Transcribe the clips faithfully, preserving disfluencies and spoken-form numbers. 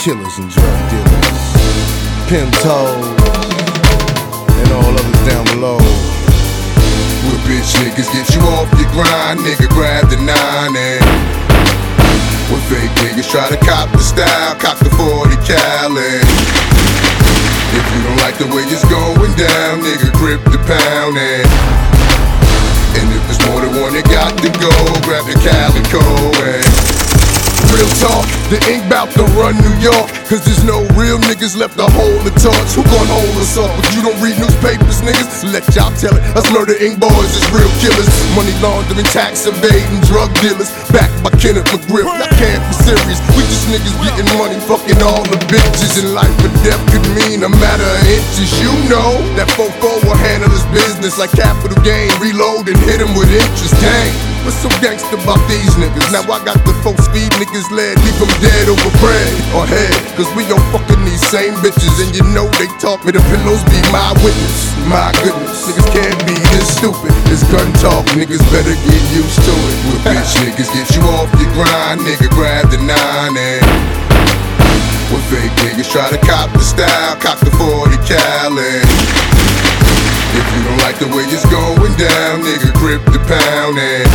killers and drug dealers, pimp toes, and all others down below. Real bitch niggas get you off your grind, nigga grab the nine and when fake niggas try to cop the style, cock the forty cal and if you don't like the way it's going down, nigga grip the pound and and if there's more than one that got to go, grab the calico and real talk, the ink bout to run New York, cause there's no real niggas left to hold the torch. Who gon' hold us up if you don't read newspapers, niggas? Let y'all tell it, us murder ink boys is real killers. Money laundering, tax evading, drug dealers, backed by Kenneth McGriff. I can't be serious, we just niggas getting money, fucking all the bitches. And life or death could mean a matter of inches. You know that fofo will handle his business like capital gain, reload and hit him with interest. Dang, what's so gangsta about these niggas? Now I got the folks feed niggas lead, leave them dead over bread or head. Cause we don't fucking these same bitches, and you know they talk me, the pillows be my witness. My goodness, niggas can't be this stupid. This gun talk, niggas better get used to it. Real bitch niggas get you off your grind, nigga grab the nine and when fake niggas try to cop the style, cock the forty cal and if you don't like the way it's going down, nigga grip the pound and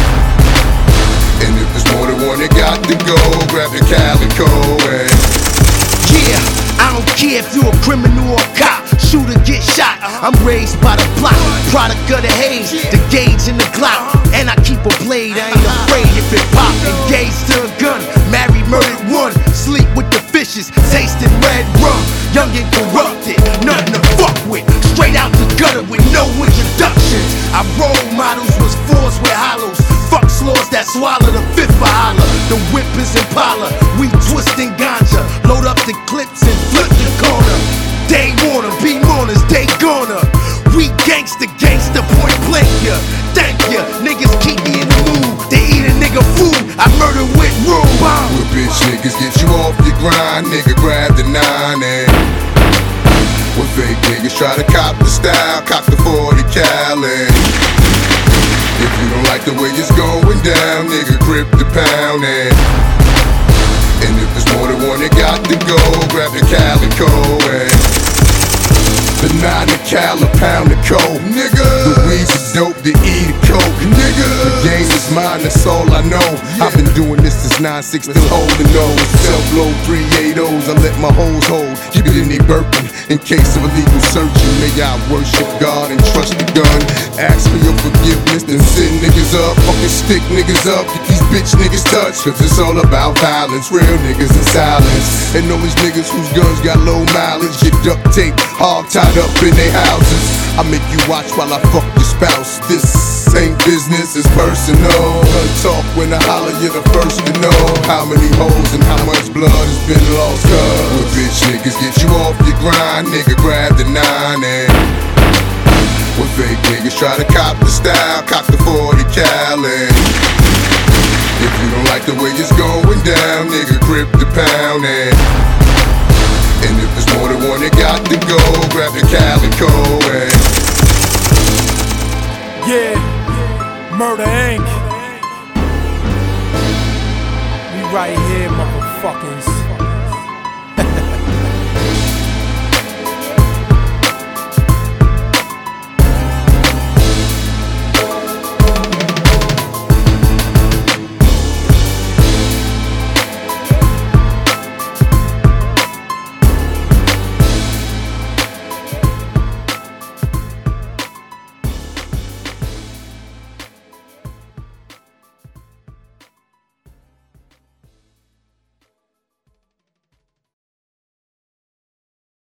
and if there's more than one that got to go, grab the calico and yeah, I don't care if you a criminal or a cop, shoot or get shot. I'm raised by the block, product of the haze, the gauge and the Glock. And I keep a blade, I ain't afraid if it pop. Engaged to a gun, married, murdered one. Sleep with the fishes, tasting red rum. Young and corrupted, nothing to fuck with. Straight out the gutter with no introductions. Our role models was fours with hollows. Fuck slaws that swallow the fifth for holler. The whip is Impala, we twisting ganja. Load up the clips and flip the corner. They wanna be mourners, they gonna. We gangsta, gangsta, point blank ya. Thank ya, niggas keep me in the mood. They eat a nigga food, I murder with room. Real bitch niggas get you off your grind, nigga grab the nine and when fake niggas try to cop the style, cock the forty cal and if you don't like the way it's going down, nigga grip the pound and and if there's more than one that got to go, grab the calico and the nine to cal, a pound of coke, nigga. The weed's is dope, the E the coke, nigga. The game is mine, that's all I know. I've been doing this since nine six, still holding those. Self-load three eighty-os, I let my hoes hold. Keep it in they burping, in case of illegal searching. May I worship God and trust the gun. Ask for your forgiveness, then send niggas up. Fucking stick niggas up, get these bitch niggas touched. Cause it's all about violence, real niggas in silence. And all these niggas whose guns got low mileage, get duct tape, hog tied up in their houses. I make you watch while I fuck your spouse. This ain't business, it's personal. Gun talk when I holler, you're the first to know how many hoes and how much blood has been lost. Cause well, bitch niggas get you off your grind, nigga grab the nine and when fake niggas try to cop the style, cock the forty cal and if you don't like the way it's going down, nigga grip the pound and and if there's more than one that got to go, grab the calico and yeah, Murder Incorporated. We right here, motherfuckers.